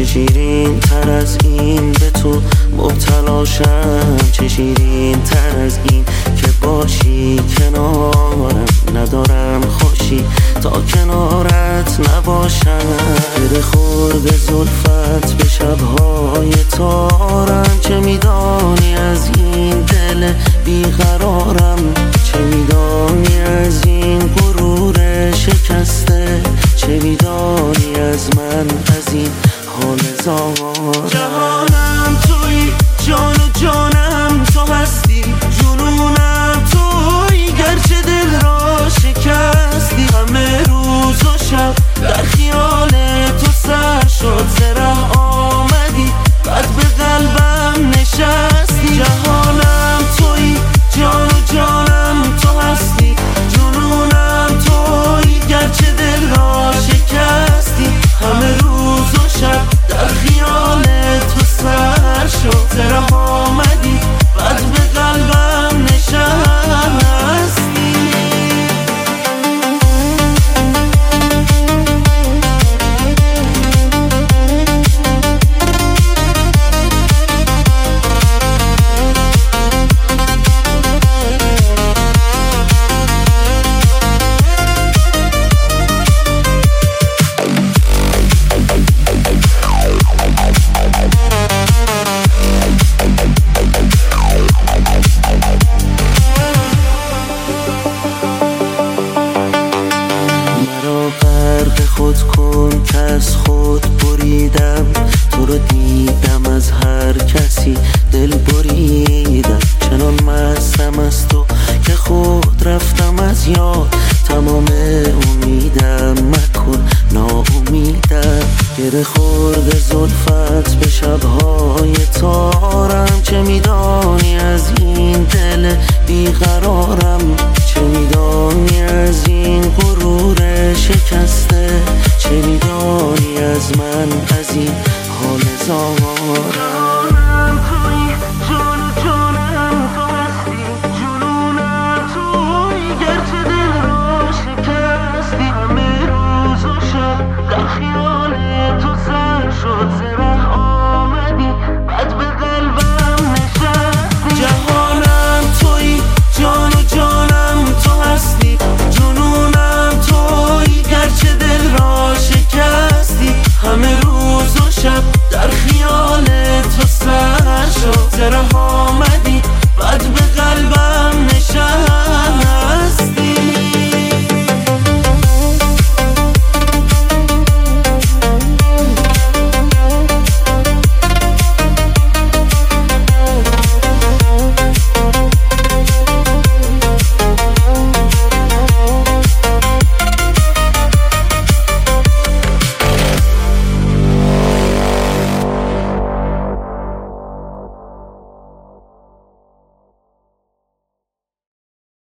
شیرین تر از این به تو مبتلاشم، چه شیرین تر از این که باشی کنارم. ندارم خوشی تا کنارت نباشم. دل خورد زلفت به شبهای تارم، چه میدانی از این دل بیقرارم. چه میدانی از این غرور شکسته، چه میدانی از من از این حال زار. جهانم توی، جان و جانم تو هستی، جنونم توی، گرچه دل را شکستی. همه روز و شب در خیال تو سر شد، زره آمدی بعد به قلبم نشستی. جهانم توی، جان و جانم تو هستی، جنونم توی، گرچه دل را شکستی. همه روز و شب در خیال تو سر شد، زره آمدی بعد به قلبم نشستی. خود کن که از خود بریدم، تو رو دیدم از هر کسی دل بریدم. چنان مستم از تو که خود رفتم از یاد، تمام امیدم مکن ناامیدم. گره خورد زلفت به شبهای تارم، چه میدانی از این دل بیقرارم. چه میدانی از این غرور شکسته، چه میدانی از من از این حال زار. جانم توی، جان و جانم تو هستی، جنونم توی، گرچه دل را شکستی. همه روز و شب در خیال